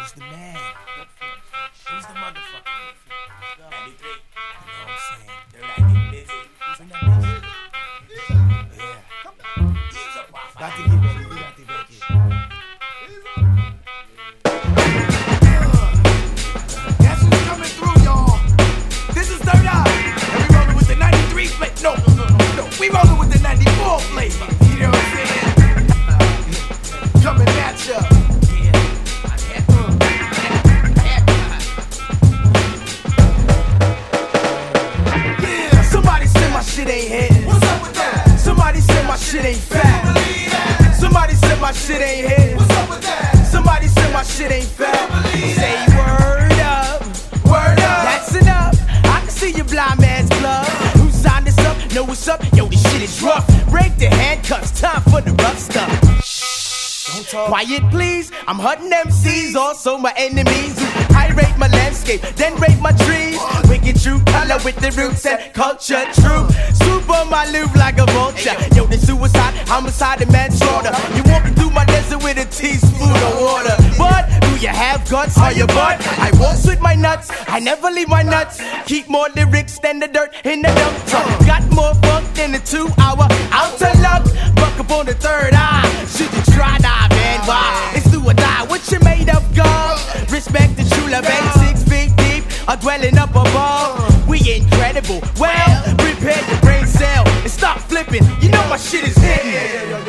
Who's the man? Who's the motherfucker? 93. You know what I'm saying? They're like busy. Who's in that bitch? Yeah. Got to get ready. We got to get Guess who's coming through, y'all? This is Third Eye. And we rolling with the 93 flavor. No. We rolling with the 94 flavor. You know what I'm saying? Coming at ya. Yeah. Somebody said my shit ain't hitting. What's up with that? Somebody said my shit ain't fat. Somebody said my shit ain't hitting. What's up with that? Somebody said my shit ain't fat. Say word up. Word up. That's enough. I can see your blind man's blood. Who signed this up? Know what's up? Yo, this shit is rough. Break the handcuffs. Time for the rough stuff. Quiet please, I'm hunting MCs, also my enemies who irate my landscape, then rape my trees. Wicked true color with the roots and culture true. Super my loop like a vulture. Yo, the suicide, homicide and manslaughter. You walking through my desert with a teaspoon of water. But do you have guts on your butt? I walk with my nuts, I never leave my nuts. Keep more lyrics than the dirt in the dump truck. Got more funk than a 2-hour outer luck. Buck up on the third eye, should you try dive, man? Why? It's do or die, what you made of, God? Respect the true love, 6 feet deep, are dwelling up above. We incredible, well, prepare your brain cell and stop flipping. You know my shit is hitting.